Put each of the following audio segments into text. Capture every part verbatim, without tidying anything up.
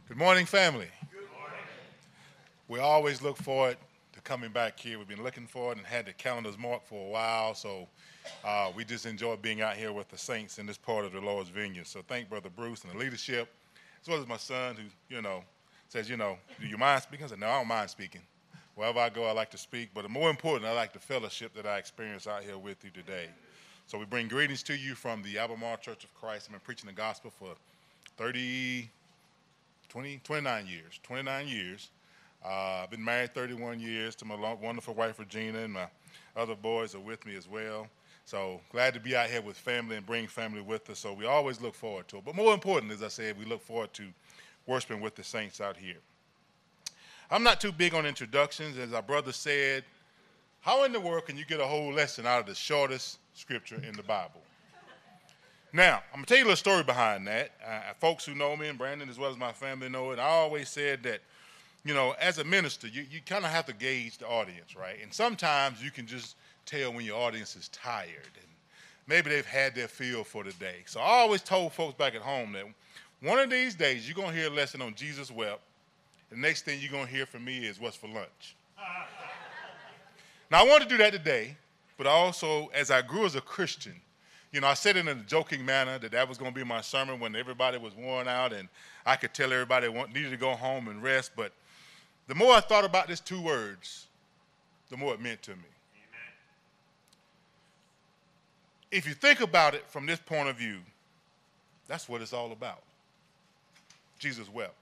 Good morning, family. Good morning. We always look forward to coming back here. We've been looking forward and had the calendars marked for a while, so uh, we just enjoy being out here with the saints in this part of the Lord's vineyard. So thank Brother Bruce and the leadership, as well as my son who, you know, says, you know, do you mind speaking? I said, no, I don't mind speaking. Wherever I go, I like to speak, but more important, I like the fellowship that I experience out here with you today. So we bring greetings to you from the Albemarle Church of Christ. I've been preaching the gospel for thirty, twenty, twenty-nine years, twenty-nine years. Uh, I've been married thirty-one years to my wonderful wife, Regina, and my other boys are with me as well. So glad to be out here with family and bring family with us. So we always look forward to it. But more important, as I said, we look forward to worshiping with the saints out here. I'm not too big on introductions. As our brother said, how in the world can you get a whole lesson out of the shortest scripture in the Bible? Now, I'm going to tell you a little story behind that. Uh, folks who know me, and Brandon as well as my family know it, I always said that, you know, as a minister, you, you kind of have to gauge the audience, right? And sometimes you can just tell when your audience is tired and maybe they've had their fill for the day. So I always told folks back at home that one of these days you're going to hear a lesson on Jesus wept. The next thing you're going to hear from me is what's for lunch. Now, I want to do that today, but also as I grew as a Christian, you know, I said it in a joking manner that that was going to be my sermon when everybody was worn out and I could tell everybody want, needed to go home and rest. But the more I thought about these two words, the more it meant to me. Amen. If you think about it from this point of view, that's what it's all about. Jesus wept.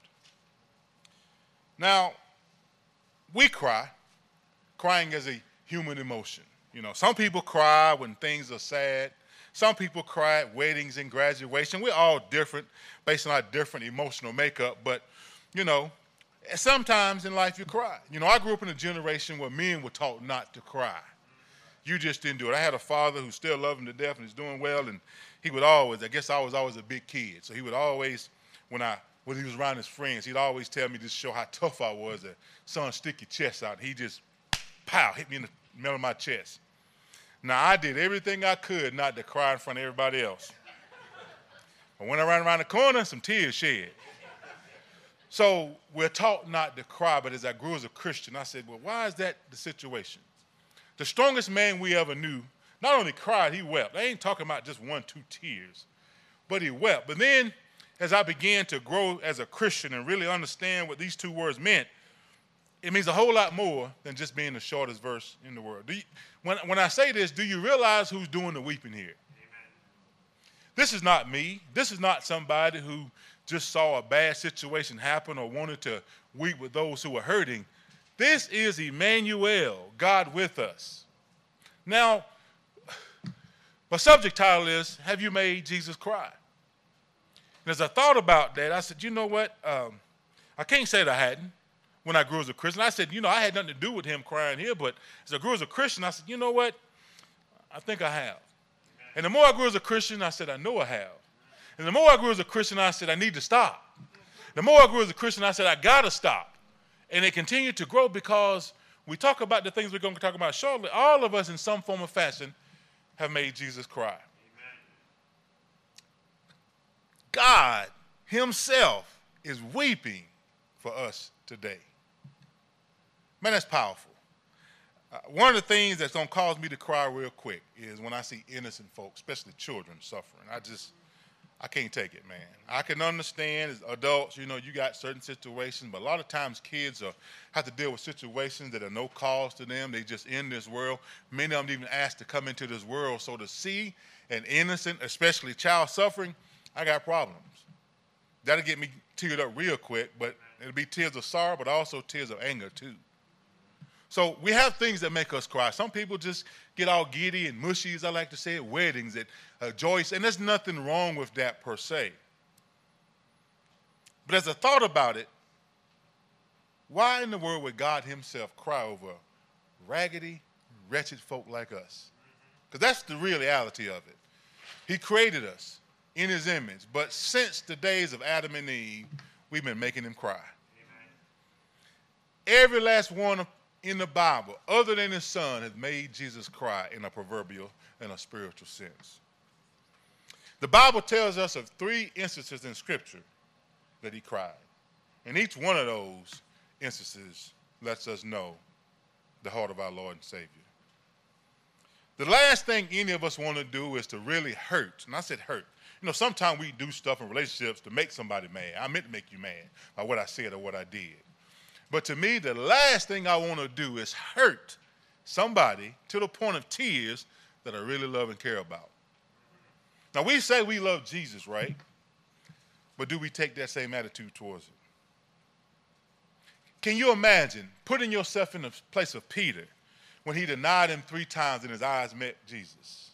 Now, we cry. Crying is a human emotion. You know, some people cry when things are sad. Some people cry at weddings and graduation. We're all different based on our different emotional makeup. But, you know, sometimes in life you cry. You know, I grew up in a generation where men were taught not to cry. You just didn't do it. I had a father who still loved him to death and is doing well. And he would always, I guess I was always a big kid. So he would always, when I when he was around his friends, he'd always tell me to show how tough I was. That son, stick your chest out. He just, pow, hit me in the middle of my chest. Now, I did everything I could not to cry in front of everybody else. But when I ran around the corner, some tears shed. So we're taught not to cry, but as I grew as a Christian, I said, well, why is that the situation? The strongest man we ever knew not only cried, he wept. I ain't talking about just one, two tears, but he wept. But then as I began to grow as a Christian and really understand what these two words meant, it means a whole lot more than just being the shortest verse in the world. Do you, when, when I say this, do you realize who's doing the weeping here? Amen. This is not me. This is not somebody who just saw a bad situation happen or wanted to weep with those who are hurting. This is Emmanuel, God with us. Now, my subject title is, Have You Made Jesus Cry? And as I thought about that, I said, you know what? Um, I can't say that I hadn't. When I grew as a Christian, I said, you know, I had nothing to do with him crying here, but as I grew as a Christian, I said, you know what? I think I have. And the more I grew as a Christian, I said, I know I have. And the more I grew as a Christian, I said, I need to stop. The more I grew as a Christian, I said, I got to stop. And it continued to grow because we talk about the things we're going to talk about shortly. All of us in some form or fashion have made Jesus cry. Amen. God himself is weeping for us today. Man, that's powerful. Uh, one of the things that's going to cause me to cry real quick is when I see innocent folks, especially children, suffering. I just, I can't take it, man. I can understand as adults, you know, you got certain situations, but a lot of times kids are, have to deal with situations that are no cause to them. They just in this world. Many of them even asked to come into this world. So to see an innocent, especially child suffering, I got problems. That'll get me teared up real quick, but it'll be tears of sorrow, but also tears of anger too. So we have things that make us cry. Some people just get all giddy and mushy, as I like to say, at weddings, at uh, joys, and there's nothing wrong with that per se. But as I thought about it, why in the world would God himself cry over raggedy, wretched folk like us? Because that's the reality of it. He created us in his image, but since the days of Adam and Eve, we've been making him cry. Amen. Every last one of in the Bible, other than his son, has made Jesus cry in a proverbial and a spiritual sense. The Bible tells us of three instances in Scripture that he cried. And each one of those instances lets us know the heart of our Lord and Savior. The last thing any of us want to do is to really hurt. And I said hurt. You know, sometimes we do stuff in relationships to make somebody mad. I meant to make you mad by what I said or what I did. But to me, the last thing I want to do is hurt somebody to the point of tears that I really love and care about. Now, we say we love Jesus, right? But do we take that same attitude towards it? Can you imagine putting yourself in the place of Peter when he denied him three times and his eyes met Jesus?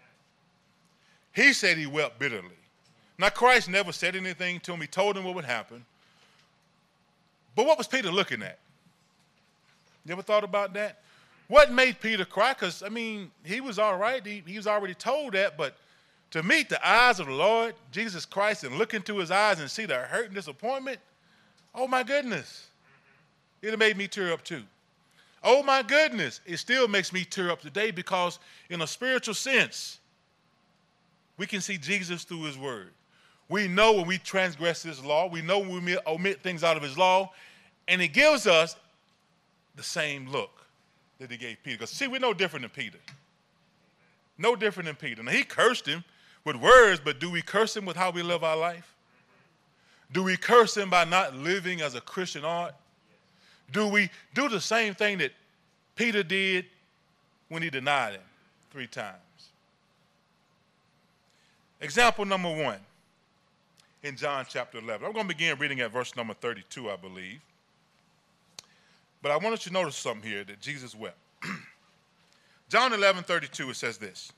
He said he wept bitterly. Now, Christ never said anything to him. He told him what would happen. But what was Peter looking at? You ever thought about that? What made Peter cry? Because, I mean, he was all right. He, he was already told that. But to meet the eyes of the Lord, Jesus Christ, and look into his eyes and see the hurt and disappointment, oh, my goodness. It made me tear up too. Oh, my goodness. It still makes me tear up today because in a spiritual sense, we can see Jesus through his word. We know when we transgress his law. We know when we omit things out of his law. And it gives us the same look that he gave Peter. Because, see, we're no different than Peter. No different than Peter. Now, he cursed him with words, but do we curse him with how we live our life? Do we curse him by not living as a Christian ought? Do we do the same thing that Peter did when he denied him three times? Example number one. In John chapter eleven. I'm going to begin reading at verse number thirty-two, I believe. But I wanted you to notice something here, that Jesus wept. John eleven thirty-two, it says this.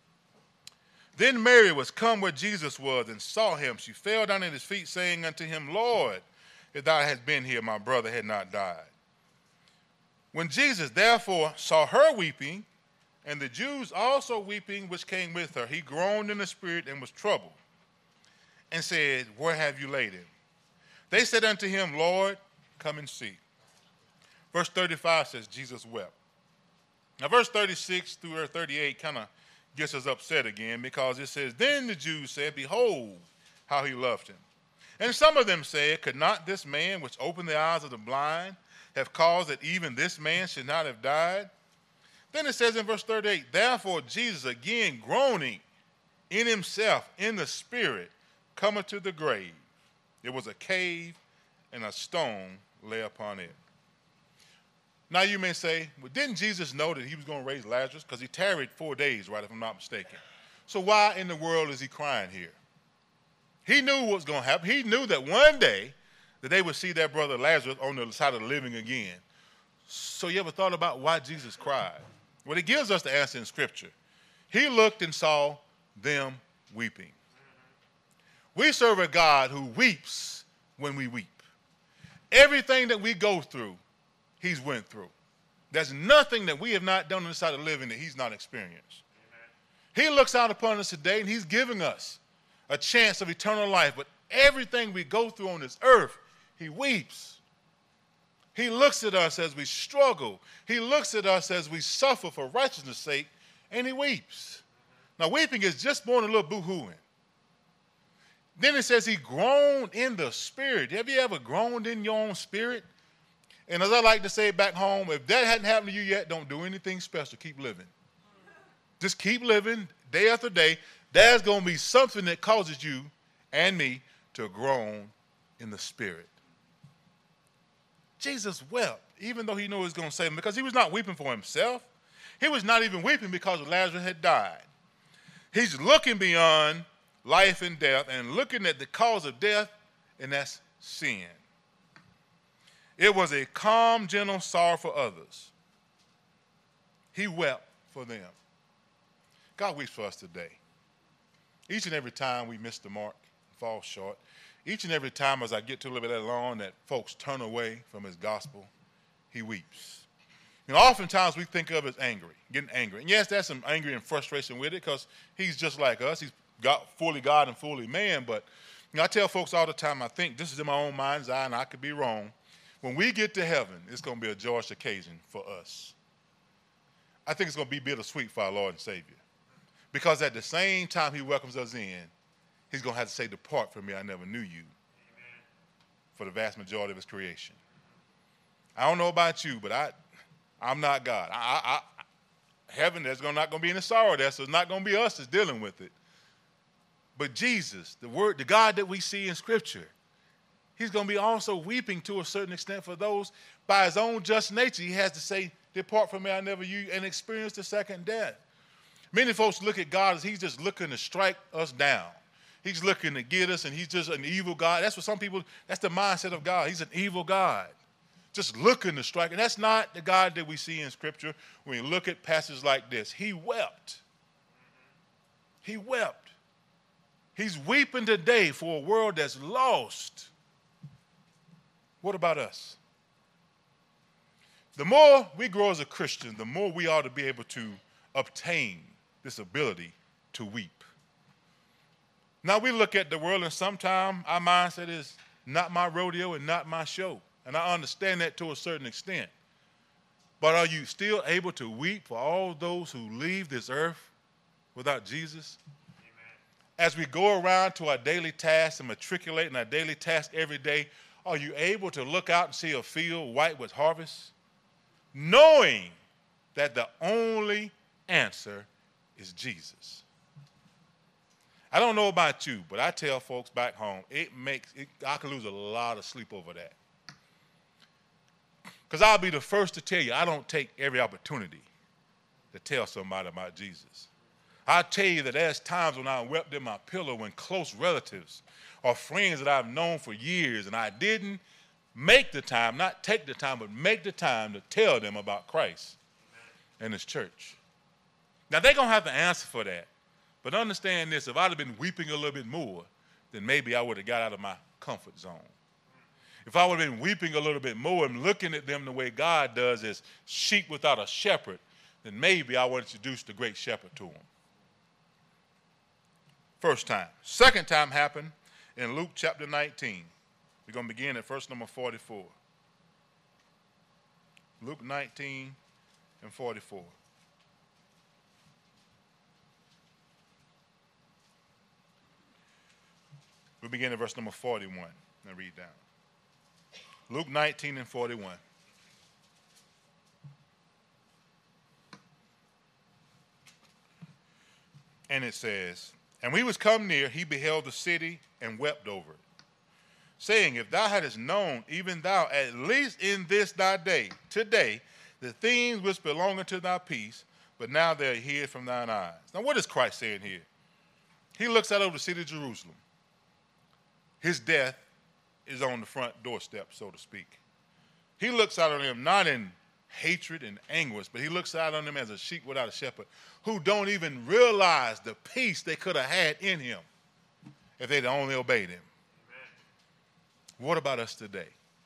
Then Mary was come where Jesus was and saw him. She fell down at his feet, saying unto him, Lord, if thou hadst been here, my brother had not died. When Jesus therefore saw her weeping, and the Jews also weeping which came with her, he groaned in the spirit and was troubled, and said, Where have you laid him? They said unto him, Lord, come and see. Verse thirty-five says, Jesus wept. Now, verse thirty-six through thirty-eight kind of gets us upset again because it says, Then the Jews said, Behold, how he loved him. And some of them said, Could not this man which opened the eyes of the blind have caused that even this man should not have died? Then it says in verse thirty-eight, Therefore Jesus, again groaning in himself, in the spirit, cometh to the grave. It was a cave, and a stone lay upon it. Now you may say, well, didn't Jesus know that he was going to raise Lazarus? Because he tarried four days, right, if I'm not mistaken. So why in the world is he crying here? He knew what was going to happen. He knew that one day that they would see their brother Lazarus on the side of the living again. So you ever thought about why Jesus cried? Well, it gives us the answer in Scripture. He looked and saw them weeping. We serve a God who weeps when we weep. Everything that we go through, he's went through. There's nothing that we have not done on the side of living that he's not experienced. Amen. He looks out upon us today, and he's giving us a chance of eternal life. But everything we go through on this earth, he weeps. He looks at us as we struggle. He looks at us as we suffer for righteousness' sake, and he weeps. Now, weeping is just more than a little boo-hooing. Then it says he groaned in the spirit. Have you ever groaned in your own spirit? And as I like to say back home, if that hadn't happened to you yet, don't do anything special. Keep living. Just keep living day after day. There's going to be something that causes you and me to groan in the spirit. Jesus wept, even though he knew he was going to save him, because he was not weeping for himself. He was not even weeping because Lazarus had died. He's looking beyond life and death and looking at the cause of death, and that's sin. It was a calm, gentle sorrow for others. He wept for them. God weeps for us today. Each and every time we miss the mark, fall short, each and every time as I get to a little bit along that folks turn away from his gospel, he weeps. You know, oftentimes we think of it as angry, getting angry. And yes, there's some anger and frustration with it because he's just like us. He's God, fully God and fully man. But you know, I tell folks all the time, I think this is in my own mind's eye, and I could be wrong. When we get to heaven, it's going to be a joyous occasion for us. I think it's going to be bittersweet for our Lord and Savior. Because at the same time he welcomes us in, he's going to have to say, depart from me, I never knew you. Amen. for the vast majority of his creation. I don't know about you, but I, I'm not God. I, I, I, heaven, there's gonna, not going to be any sorrow there, so it's not going to be us that's dealing with it. But Jesus, the word, the God that we see in Scripture, he's going to be also weeping to a certain extent for those by his own just nature. He has to say, depart from me, I never knew you, and experience the second death. Many folks look at God as he's just looking to strike us down. He's looking to get us, and he's just an evil God. That's what some people, that's the mindset of God. He's an evil God, just looking to strike. And that's not the God that we see in Scripture when you look at passages like this. He wept. He wept. He's weeping today for a world that's lost. What about us? The more we grow as a Christian, the more we ought to be able to obtain this ability to weep. Now we look at the world, and sometimes our mindset is not my rodeo and not my show. And I understand that to a certain extent. But are you still able to weep for all those who leave this earth without Jesus? Amen. As we go around to our daily tasks and matriculate in our daily tasks every day, are you able to look out and see a field white with harvest, knowing that the only answer is Jesus? I don't know about you, but I tell folks back home, it makes it, I can lose a lot of sleep over that. Because I'll be the first to tell you, I don't take every opportunity to tell somebody about Jesus. I'll tell you that there's times when I wept in my pillow when close relatives or friends that I've known for years, and I didn't make the time, not take the time, but make the time to tell them about Christ and his church. Now, they're going to have to answer for that. But understand this, if I'd have been weeping a little bit more, then maybe I would have got out of my comfort zone. If I would have been weeping a little bit more and looking at them the way God does as sheep without a shepherd, then maybe I would introduce the great shepherd to them. First time. Second time happened in Luke chapter nineteen. We're going to begin at verse number forty-four. Luke nineteen and forty-four. We begin at verse number forty-one and read down. Luke nineteen and forty-one. And it says, and when he was come near, he beheld the city and wept over it, saying, if thou hadst known, even thou, at least in this thy day, today, the things which belong unto thy peace, but now they are hid from thine eyes. Now what is Christ saying here? He looks out over the city of Jerusalem. His death is on the front doorstep, so to speak. He looks out on them not in hatred and anguish, but he looks out on them as a sheep without a shepherd who don't even realize the peace they could have had in him if they'd only obeyed him. Amen. What about us today?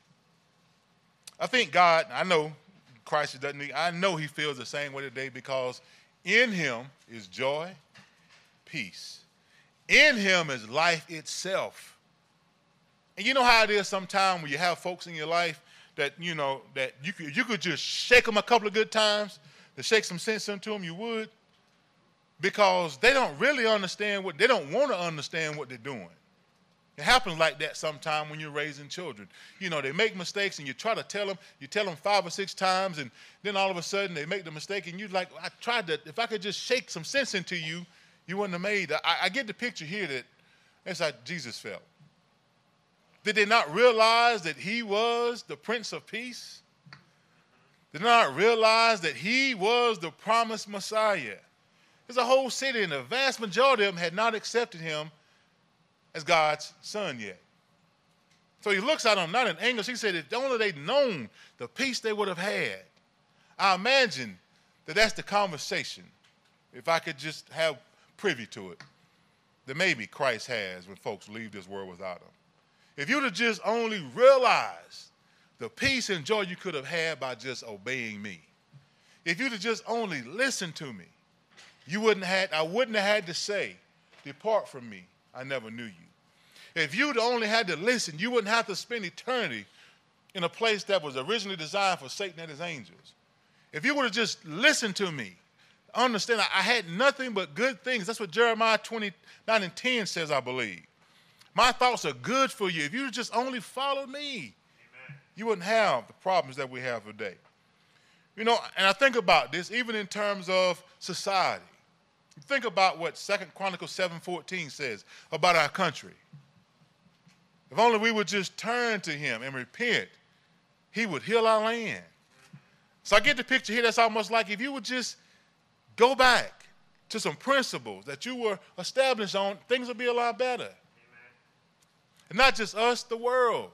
I think God, I know Christ doesn't need, I know he feels the same way today because in him is joy, peace. In him is life itself. And you know how it is sometimes when you have folks in your life that, you know, that you could, you could just shake them a couple of good times, to shake some sense into them, you would, because they don't really understand what, they don't want to understand what they're doing. It happens like that sometimes when you're raising children. You know, they make mistakes and you try to tell them, you tell them five or six times, and then all of a sudden they make the mistake and you're like, I tried to, if I could just shake some sense into you, you wouldn't have made it. I, I get the picture here that that's how Jesus felt. Did they not realize that he was the Prince of Peace? Did they not realize that he was the promised Messiah? There's a whole city, and the vast majority of them had not accepted him as God's son yet. So he looks at them, not in English. He said, if only they'd known the peace they would have had. I imagine that that's the conversation, if I could just have privy to it, that maybe Christ has when folks leave this world without him. If you'd have just only realized the peace and joy you could have had by just obeying me. If you'd have just only listened to me, you wouldn't have, I wouldn't have had to say, depart from me, I never knew you. If you'd only had to listen, you wouldn't have to spend eternity in a place that was originally designed for Satan and his angels. If you would have just listened to me, understand I had nothing but good things. That's what Jeremiah twenty-nine and ten says, I believe. My thoughts are good for you. If you just only followed me, amen, you wouldn't have the problems that we have today. You know, and I think about this even in terms of society. Think about what Second Chronicles seven fourteen says about our country. If only we would just turn to him and repent, he would heal our land. So I get the picture here. That's almost like if you would just go back to some principles that you were established on, things would be a lot better. Amen. And not just us, the world.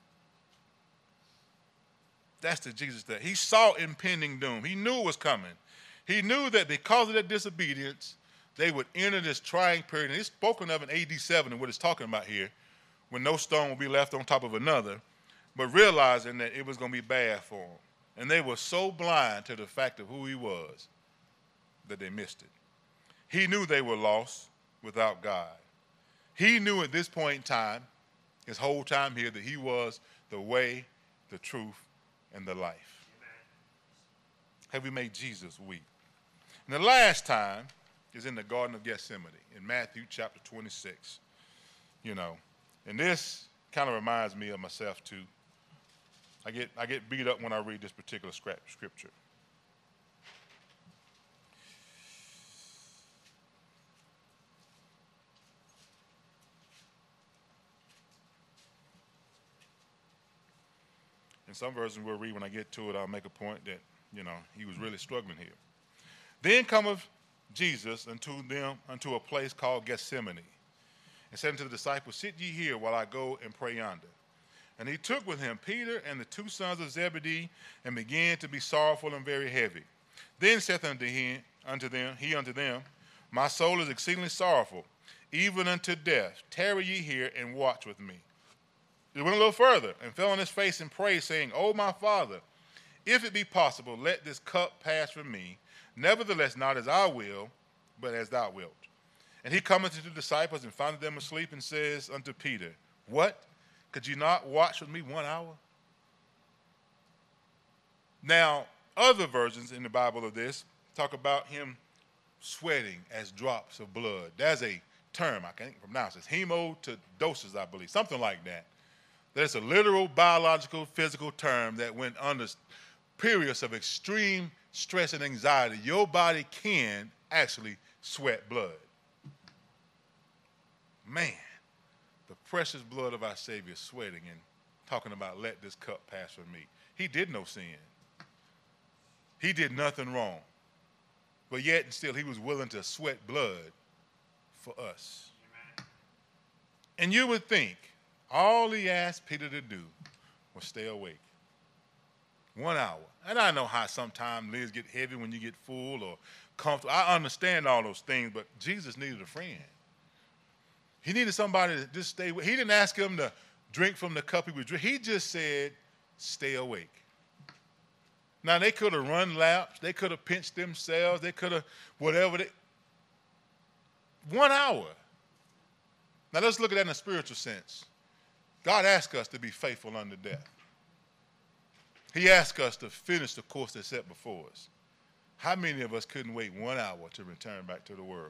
That's the Jesus that he saw impending doom. He knew it was coming. He knew that because of their disobedience, they would enter this trying period. And it's spoken of in A D seven and what it's talking about here, when no stone will be left on top of another, but realizing that it was going to be bad for them. And they were so blind to the fact of who he was that they missed it. He knew they were lost without God. He knew at this point in time, his whole time here, that he was the way, the truth, and the life. Amen. Have we made Jesus weep? And the last time is in the Garden of Gethsemane in Matthew chapter twenty-six. You know, and this kind of reminds me of myself too. I get I get beat up when I read this particular scripture. In some versions we'll read when I get to it, I'll make a point that, you know, he was really struggling here. Then cometh Jesus unto them unto a place called Gethsemane, and said unto the disciples, Sit ye here while I go and pray yonder. And he took with him Peter and the two sons of Zebedee, and began to be sorrowful and very heavy. Then saith unto him, unto them, he unto them, My soul is exceedingly sorrowful, even unto death. Tarry ye here and watch with me. He went a little further and fell on his face and prayed, saying, O my Father, if it be possible, let this cup pass from me. Nevertheless, not as I will, but as thou wilt. And he cometh to the disciples and found them asleep, and says unto Peter, What? Could you not watch with me one hour? Now, other versions in the Bible of this talk about him sweating as drops of blood. That's a term, I can't pronounce it. Hematodosis, I believe, something like that. That's a literal, biological, physical term that when under periods of extreme stress and anxiety, your body can actually sweat blood. Man, the precious blood of our Savior sweating and talking about let this cup pass from me. He did no sin. He did nothing wrong. But yet and still he was willing to sweat blood for us. Amen. And you would think all he asked Peter to do was stay awake. One hour. And I know how sometimes lids get heavy when you get full or comfortable. I understand all those things, but Jesus needed a friend. He needed somebody to just stay awake. He didn't ask him to drink from the cup he was drinking. He just said, stay awake. Now, they could have run laps. They could have pinched themselves. They could have whatever. They, one hour. Now, let's look at that in a spiritual sense. God asked us to be faithful unto death. He asked us to finish the course that's set before us. How many of us couldn't wait one hour to return back to the world?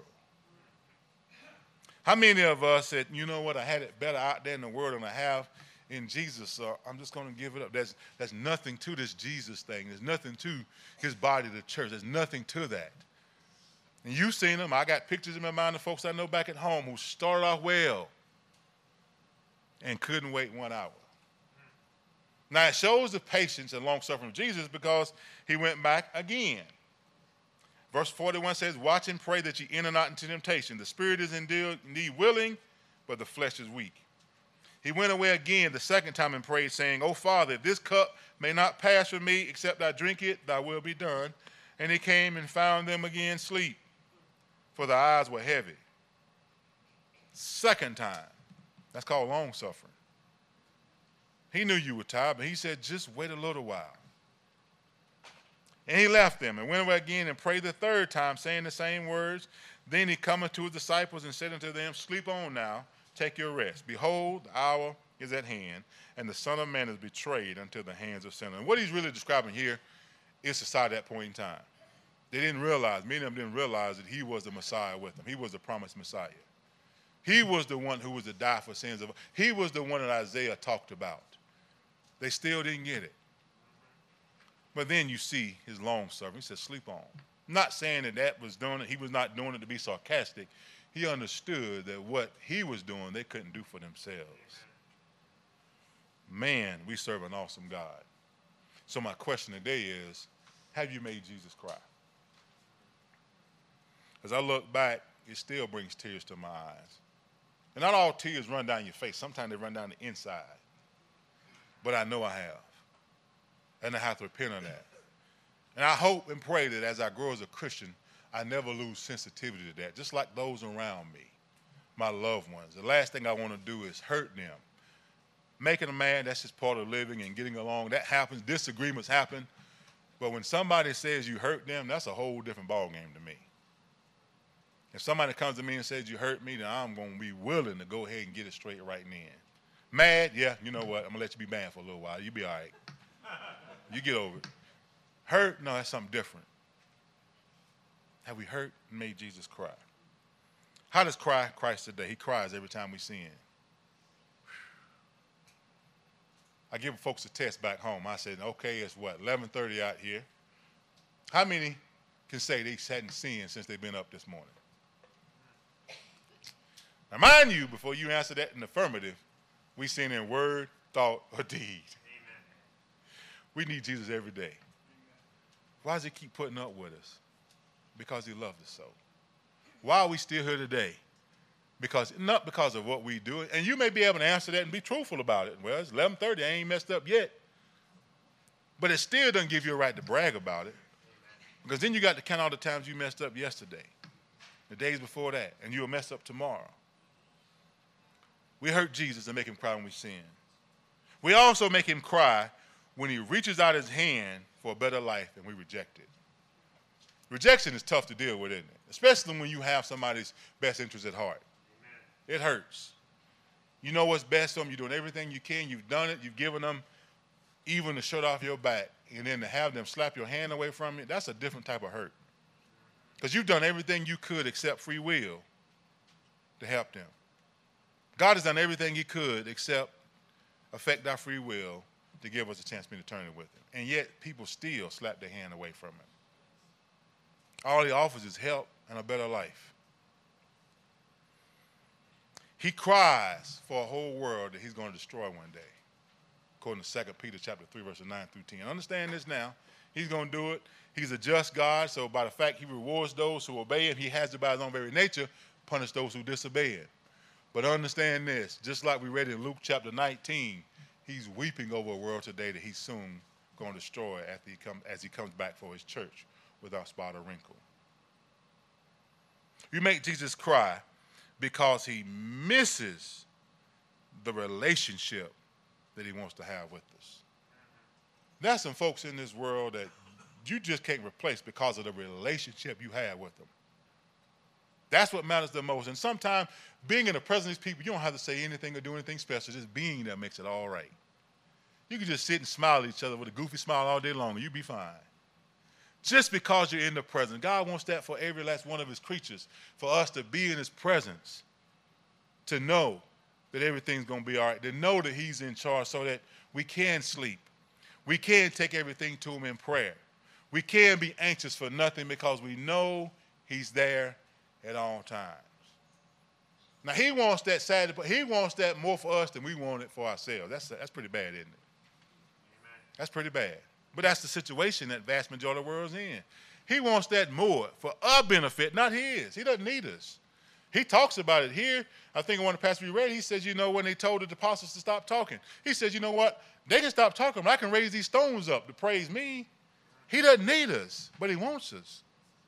How many of us said, you know what, I had it better out there in the world than I have in Jesus, so I'm just going to give it up. There's, there's nothing to this Jesus thing. There's nothing to his body, the church. There's nothing to that. And you've seen them. I got pictures in my mind of folks I know back at home who started off well and couldn't wait one hour. Now, it shows the patience and long-suffering of Jesus because he went back again. Verse forty-one says, Watch and pray that ye enter not into temptation. The spirit is indeed willing, but the flesh is weak. He went away again the second time and prayed, saying, O Father, if this cup may not pass from me, except I drink it, thy will be done. And he came and found them again asleep, for their eyes were heavy. Second time. That's called long-suffering. He knew you were tired, but he said, just wait a little while. And he left them and went away again and prayed the third time, saying the same words. Then he cometh to his disciples and said unto them, Sleep on now, take your rest. Behold, the hour is at hand, and the Son of Man is betrayed unto the hands of sinners. And what he's really describing here is society at that point in time. They didn't realize, many of them didn't realize that he was the Messiah with them. He was the promised Messiah. He was the one who was to die for sins of. He was the one that Isaiah talked about. They still didn't get it. But then you see his long suffering. He said, sleep on. I'm not saying that that was doing it. He was not doing it to be sarcastic. He understood that what he was doing, they couldn't do for themselves. Man, we serve an awesome God. So my question today is, have you made Jesus cry? As I look back, it still brings tears to my eyes. And not all tears run down your face. Sometimes they run down the inside. But I know I have. And I have to repent of that. And I hope and pray that as I grow as a Christian, I never lose sensitivity to that, just like those around me, my loved ones. The last thing I want to do is hurt them. Making a man, that's just part of living and getting along. That happens. Disagreements happen. But when somebody says you hurt them, that's a whole different ballgame to me. If somebody comes to me and says you hurt me, then I'm going to be willing to go ahead and get it straight right then. Mad? Yeah, you know what? I'm going to let you be mad for a little while. You'll be all right. You get over it. Hurt? No, that's something different. Have we hurt and made Jesus cry? How does cry Christ today? He cries every time we sin. I give folks a test back home. I said, okay, it's what, eleven thirty out here. How many can say they hadn't sinned since they've been up this morning? Now, mind you, before you answer that in the affirmative, we sin in word, thought, or deed. Amen. We need Jesus every day. Why does he keep putting up with us? Because he loved us so. Why are we still here today? Because not because of what we do. And you may be able to answer that and be truthful about it. Well, it's eleven thirty. I ain't messed up yet. But it still doesn't give you a right to brag about it. Because then you got to count all the times you messed up yesterday, the days before that, and you'll mess up tomorrow. We hurt Jesus and make him cry when we sin. We also make him cry when he reaches out his hand for a better life and we reject it. Rejection is tough to deal with, isn't it? Especially when you have somebody's best interest at heart. Amen. It hurts. You know what's best for them. You're doing everything you can. You've done it. You've given them even the shirt off your back. And then to have them slap your hand away from you, that's a different type of hurt. Because you've done everything you could except free will to help them. God has done everything he could except affect our free will to give us a chance to be in eternity with him. And yet people still slap their hand away from him. All he offers is help and a better life. He cries for a whole world that he's going to destroy one day, according to Second Peter chapter three, verses nine through ten. Understand this now. He's going to do it. He's a just God, so by the fact he rewards those who obey him, he has to, by his own very nature, punish those who disobey him. But understand this, just like we read in Luke chapter nineteen, he's weeping over a world today that he's soon going to destroy after he come, as he comes back for his church without spot or wrinkle. You make Jesus cry because he misses the relationship that he wants to have with us. There's some folks in this world that you just can't replace because of the relationship you have with them. That's what matters the most. And sometimes being in the presence of these people, you don't have to say anything or do anything special. Just being there makes it all right. You can just sit and smile at each other with a goofy smile all day long and you'll be fine. Just because you're in the presence. God wants that for every last one of his creatures, for us to be in his presence, to know that everything's going to be all right, to know that he's in charge so that we can sleep. We can take everything to him in prayer. We can be anxious for nothing because we know he's there at all times. Now, he wants that sad, he wants that more for us than we want it for ourselves. That's, that's pretty bad, isn't it? Amen. That's pretty bad. But that's the situation that vast majority of the world's in. He wants that more for our benefit, not his. He doesn't need us. He talks about it here. I think in one of the passages we read, he says, you know, when they told the apostles to stop talking, he says, you know what? They can stop talking, but I can raise these stones up to praise me. He doesn't need us, but he wants us.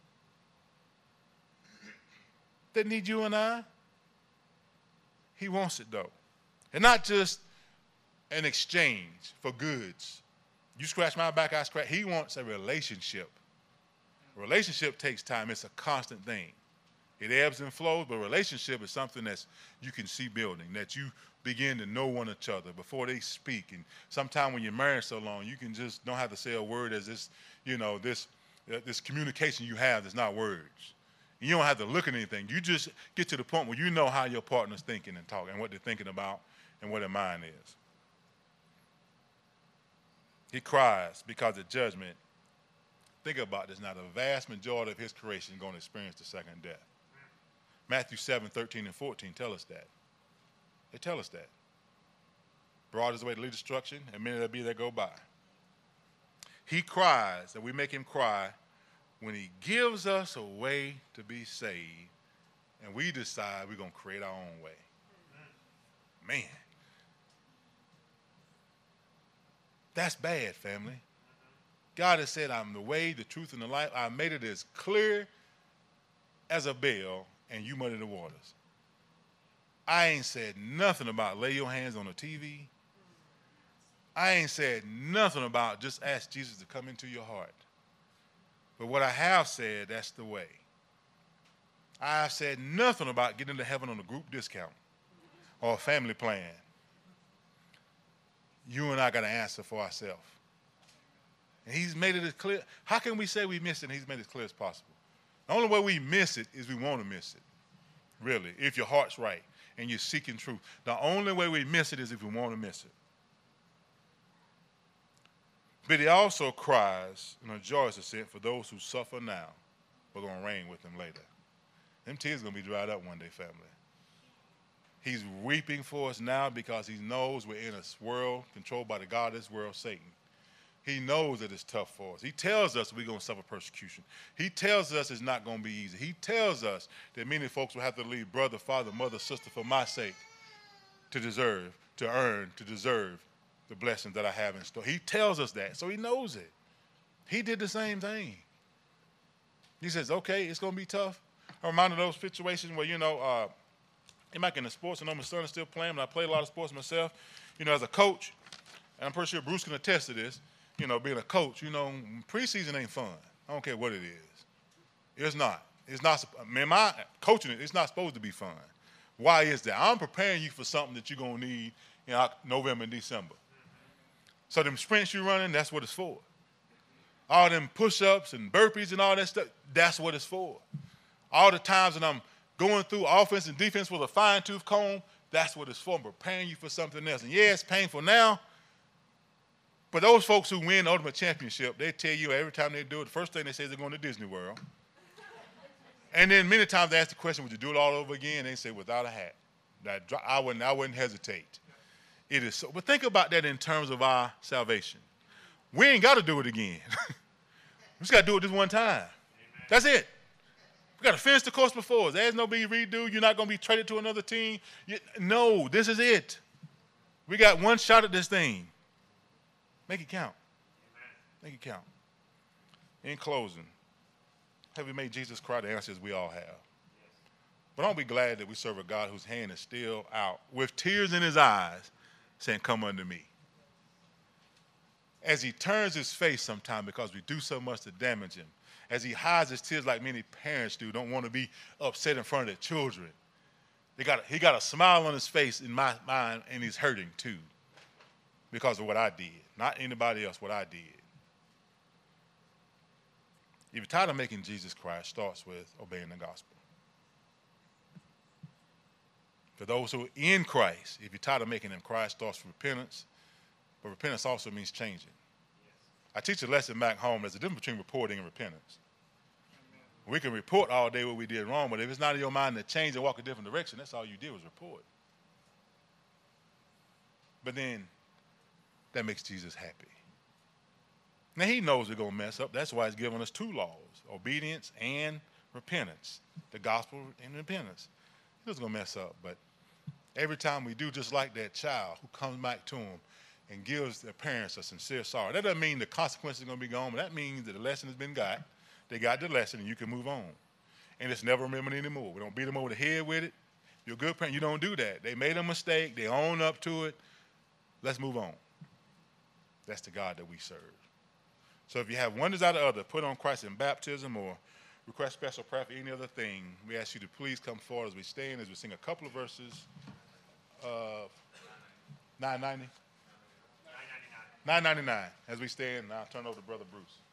Doesn't need you and I. He wants it, though. And not just an exchange for goods. You scratch my back, I scratch. He wants a relationship. A relationship takes time. It's a constant thing. It ebbs and flows, but a relationship is something that you can see building, that you begin to know one another before they speak. And sometimes when you're married so long, you can just don't have to say a word as this, you know, this, uh, this communication you have that's not words. You don't have to look at anything. You just get to the point where you know how your partner's thinking and talking and what they're thinking about and what their mind is. He cries because of judgment. Think about this now. The vast majority of his creation is going to experience the second death. Matthew seven, thirteen, and fourteen tell us that. They tell us that. Broad is the way to lead destruction, and many there be that go by. He cries, and we make him cry when he gives us a way to be saved, and we decide we're going to create our own way. Man. That's bad, family. God has said, I'm the way, the truth, and the life. I made it as clear as a bell, and you muddy the waters. I ain't said nothing about lay your hands on the T V. I ain't said nothing about just ask Jesus to come into your heart. But what I have said, that's the way. I have said nothing about getting to heaven on a group discount or a family plan. You and I got to answer for ourselves. And he's made it as clear. How can we say we missed it and he's made it as clear as possible? The only way we miss it is we want to miss it, really, if your heart's right and you're seeking truth. The only way we miss it is if we want to miss it. But he also cries in a joyous ascent for those who suffer now. We're going to reign with him later. Them tears are going to be dried up one day, family. He's weeping for us now because he knows we're in a world controlled by the God of this world, Satan. He knows that it's tough for us. He tells us we're going to suffer persecution. He tells us it's not going to be easy. He tells us that many folks will have to leave brother, father, mother, sister for my sake to deserve, to earn, to deserve the blessings that I have in store. He tells us that, so he knows it. He did the same thing. He says, okay, it's going to be tough. I remind of those situations where, you know, uh, I'm back in the sports. I know my son is still playing, but I play a lot of sports myself. You know, as a coach, and I'm pretty sure Bruce can attest to this, you know, being a coach, you know, preseason ain't fun. I don't care what it is. It's not. It's not, I mean, my coaching it, it's not supposed to be fun. Why is that? I'm preparing you for something that you're going to need in November and December. So them sprints you're running, that's what it's for. All them push-ups and burpees and all that stuff, that's what it's for. All the times that I'm going through offense and defense with a fine-tooth comb, that's what it's for. I'm preparing you for something else. And yeah, it's painful now, but those folks who win the ultimate championship, they tell you every time they do it, the first thing they say is they're going to Disney World. And then many times they ask the question, would you do it all over again? They say, without a hat. That I wouldn't, I wouldn't hesitate. It is so. But think about that in terms of our salvation. We ain't got to do it again. We just got to do it this one time. Amen. That's it. We got to finish the course before us. There's no be redo. You're not going to be traded to another team. You, no, this is it. We got one shot at this thing. Make it count. Amen. Make it count. In closing, have we made Jesus cry? The answer is we all have. Yes. But don't be glad that we serve a God whose hand is still out with tears in his eyes saying, come unto me. As he turns his face sometime because we do so much to damage him, as he hides his tears like many parents do, don't want to be upset in front of their children. They got, he got a smile on his face in my mind, and he's hurting too because of what I did. Not anybody else, what I did. If you're tired of making Jesus cry, it starts with obeying the gospel. For those who are in Christ, if you're tired of making them cry, it starts with repentance. But repentance also means changing. Yes. I teach a lesson back home. There's a difference between reporting and repentance. Amen. We can report all day what we did wrong, but if it's not in your mind to change and walk a different direction, that's all you did was report. But then that makes Jesus happy. Now, he knows we're going to mess up. That's why he's given us two laws, obedience and repentance, the gospel and repentance. He was going to mess up, but every time we do, just like that child who comes back to him and gives their parents a sincere sorrow. That doesn't mean the consequences are going to be gone, but that means that the lesson has been got. They got the lesson, and you can move on. And it's never remembered anymore. We don't beat them over the head with it. You're a good parent. You don't do that. They made a mistake. They own up to it. Let's move on. That's the God that we serve. So if you have one desire or the other, put on Christ in baptism or request special prayer for any other thing, we ask you to please come forward as we stand, as we sing a couple of verses of nine ninety? nine ninety-nine. As we stand, now I'll turn over to Brother Bruce.